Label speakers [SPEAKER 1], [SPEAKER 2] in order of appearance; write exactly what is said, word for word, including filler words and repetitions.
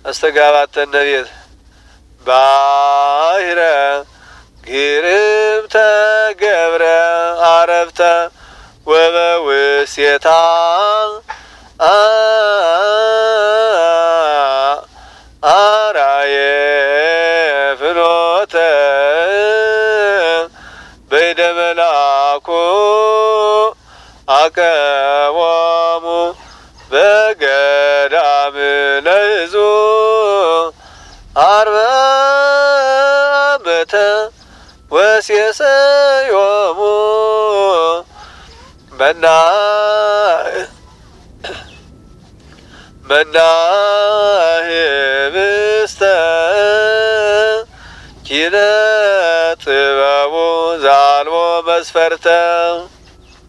[SPEAKER 1] استقابت النبي باهرة قربت قبر عرفت وبوسيتا አራየ ፍኖተ በይደ መላኩ አቀወሙ በገዳም ለይዙ አርበ ዓመተ ወሴሰዮሙ መና መናህብስተ ኪነ ጥበቡ ዛልቦ መስፈርተ